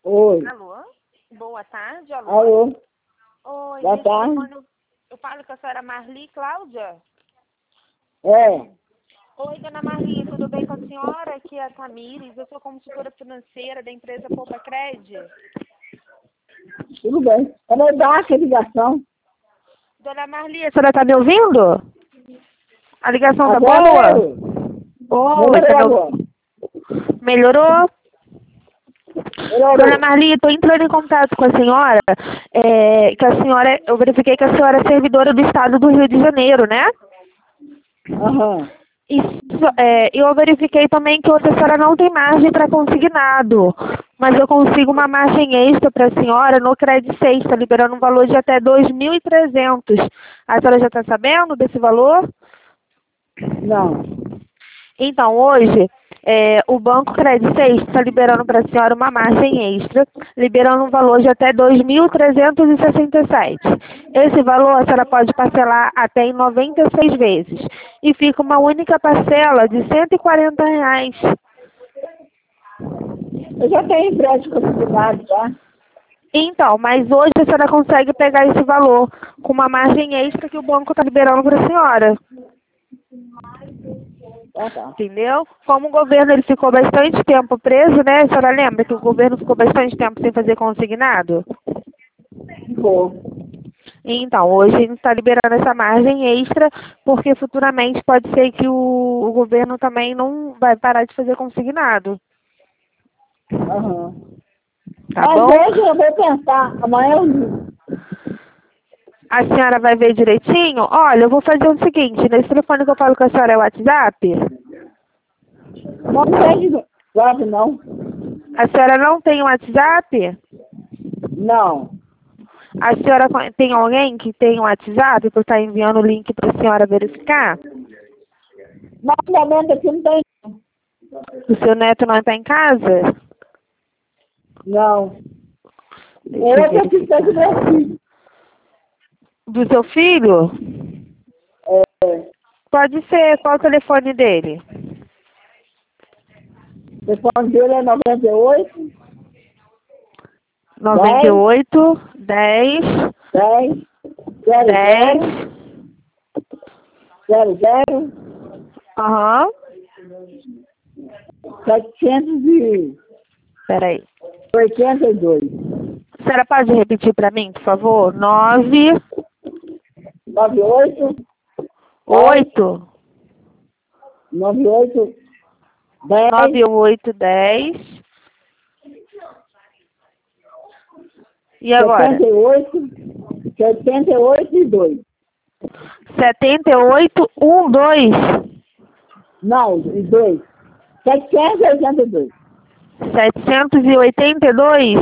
Oi. Alô? Boa tarde, alô? Alô. Oi, Boa nesse tarde. telefone eu falo com a senhora Marli Cláudia. É. Oi, dona Marli, tudo bem com a senhora? Aqui é a Tamires, eu sou consultora financeira da empresa Poupa Cred. Tudo bem. Como é baixa a ligação? Dona Marli, a senhora tá me ouvindo? A ligação tá Agora boa? melhorou. Oi, tá Melhorou me agora. ouvindo? Melhorou? Dona Melhorou. Marli, estou entrando em contato com a senhora, eu verifiquei que a senhora é servidora do estado do Rio de Janeiro, né? Aham. Eu verifiquei também que hoje a senhora não tem margem para consignado, mas eu consigo uma margem extra para a senhora no Cred Sexta, liberando um valor de até 2.300. A senhora já está sabendo desse valor? Não. Então, hoje, o Banco Credit Suisse está liberando para a senhora uma margem extra, liberando um valor de até 2.367. Esse valor a senhora pode parcelar até em 96 vezes. E fica uma única parcela de R$ 140. Eu já tenho empréstimo consignado, tá? Então, mas hoje a senhora consegue pegar esse valor com uma margem extra que o banco está liberando para a senhora. Tá. Entendeu? Como o governo ele ficou bastante tempo preso, né? A senhora lembra que o governo ficou bastante tempo sem fazer consignado? Ficou. Então, hoje a gente está liberando essa margem extra, porque futuramente pode ser que o governo também não vai parar de fazer consignado. Aham. Tá Mas bom? hoje eu vou pensar. Amanhã eu ligo. A senhora vai ver direitinho? Olha, eu vou fazer o seguinte, nesse telefone que eu falo com a senhora é o WhatsApp? Não tem de WhatsApp, não. A senhora não tem o WhatsApp? Não. A senhora tem alguém que tem o WhatsApp para estar enviando o link para a senhora verificar? Mas no momento aqui não tem. O seu neto não está em casa? Não. Deixa eu Outra que está verificar. do meu filho. Do seu filho? É. Pode ser. Qual o telefone dele? O telefone dele é 98 10 98 10 10 10. 00 00 Aham. 782. Peraí. A senhora pode repetir para mim, por favor? 9 98 8 98 10 98 10. E agora? 78 e 2. 78 12. Não, e 2. 782. 782?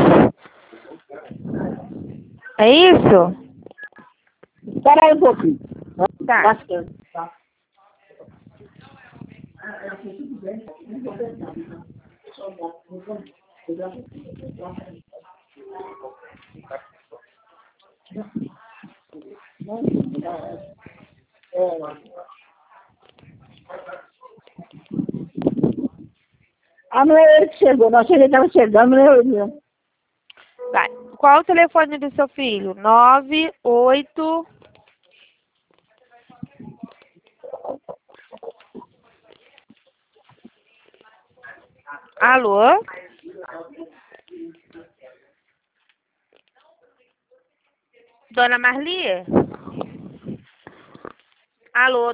É isso? Espera aí um pouquinho. Tá. Bastante. Ah, não é ele que chegou, não achei que ele estava chegando, não é ele não. Vai. Qual o telefone do seu filho? 98. Alô? Dona Marli? Alô?